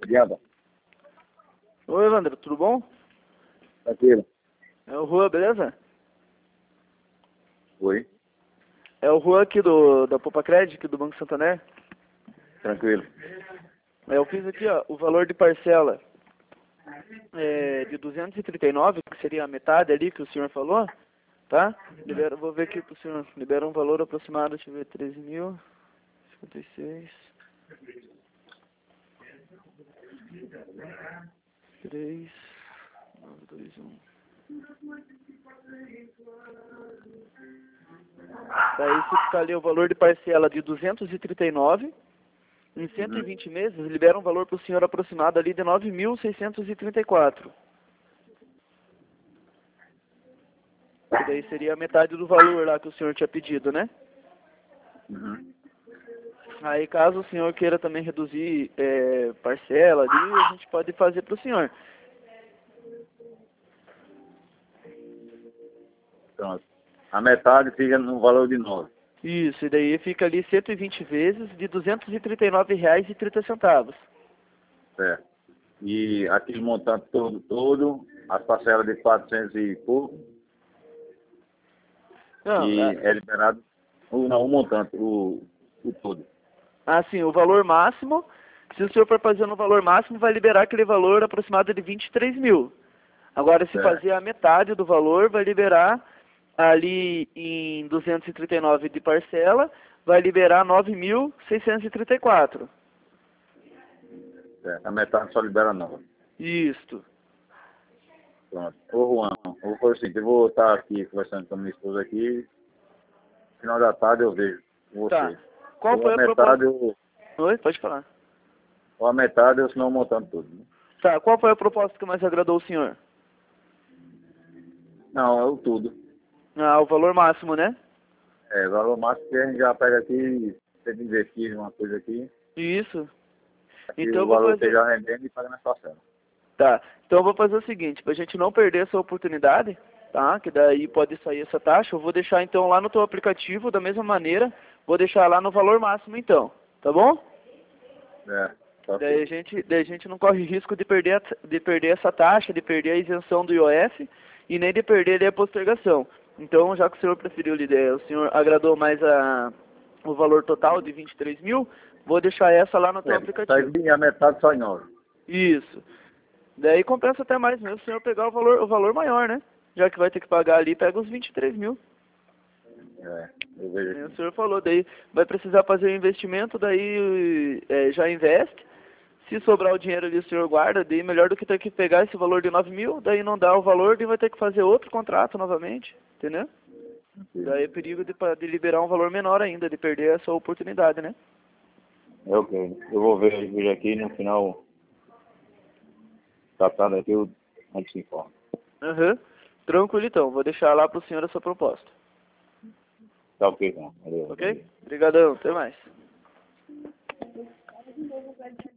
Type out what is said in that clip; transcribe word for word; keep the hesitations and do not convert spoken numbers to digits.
Diaba. Oi, Evandro, tudo bom? Tranquilo. É o Juan, beleza? Oi. É o Juan aqui do, da Poupa Crédito, aqui do Banco Santander. Tranquilo. É, eu fiz aqui, ó, o valor de parcela é, de duzentos e trinta e nove, que seria a metade ali que o senhor falou, tá? Libera, vou ver aqui pro senhor, libera um valor aproximado, deixa eu ver, treze mil, cinquenta e seis, três, nove, dois, um. Daí fica ali o valor de parcela de duzentos e trinta e nove. Em cento e vinte meses, libera um valor para o senhor aproximado ali de nove mil seiscentos e trinta e quatro. Que daí seria a metade do valor lá que o senhor tinha pedido, né? Uhum. Aí caso o senhor queira também reduzir é, parcela ali, a gente pode fazer para o senhor. Pronto. A metade fica no valor de nove. Isso, e daí fica ali cento e vinte vezes de duzentos e trinta e nove reais e trinta centavos. Certo. E aquele montante todo, todo, as parcelas de quatrocentos e pouco, Não, e é liberado, o, não, o montante, o, o todo. assim, o valor máximo, se o senhor for fazer no valor máximo, vai liberar aquele valor aproximado de vinte e três mil. Agora, se Certo. fazer a metade do valor, vai liberar ali em duzentos e trinta e nove de parcela, vai liberar nove mil seiscentos e trinta e quatro. Certo. A metade só libera nove. Isto. Pronto. Ô Juan, eu vou assim, eu vou estar aqui conversando com a minha esposa aqui, no final da tarde eu vejo com Tá. você. Qual Ou foi a a proposta? metade, ou, Oi, pode falar. ou a metade, ou senão o montante todo. Né? Tá, qual foi a proposta que mais agradou o senhor? Não, é o tudo. Ah, o valor máximo, né? É, o valor máximo que a gente já pega aqui, tem que investir em uma coisa aqui, Isso. aqui Então o eu vou valor fazer... esteja rendendo e paga na parcela. Tá, então eu vou fazer o seguinte, pra gente não perder essa oportunidade, tá? Que daí pode sair essa taxa, eu vou deixar então lá no teu aplicativo, da mesma maneira, vou deixar lá no valor máximo então, tá bom? É, tá Daí a ok. gente, daí a gente não corre risco de perder, a- de perder essa taxa, de perder a isenção do I O F e nem de perder ali a postergação. Então, já que o senhor preferiu, o senhor agradou mais a, o valor total de vinte e três mil, vou deixar essa lá no teu É, sai aplicativo. bem a metade só em nove. Isso. Daí compensa até mais mesmo o senhor pegar o valor, o valor maior, né? Já que vai ter que pagar ali, pega os vinte e três mil. É, eu vejo O aqui. senhor falou, daí vai precisar fazer o investimento, daí é, já investe. Se sobrar o dinheiro ali, o senhor guarda, daí melhor do que ter que pegar esse valor de nove mil, daí não dá o valor, daí vai ter que fazer outro contrato novamente, entendeu? Daí é perigo de, pa- de liberar um valor menor ainda, de perder essa oportunidade, né? É ok. Eu vou ver, ver aqui no final da tarde aqui, eu antes te informo. Aham. Tranquilo então, vou deixar lá pro senhor essa proposta. Tá ok, então. Valeu, bom Ok? dia. Obrigadão, até mais.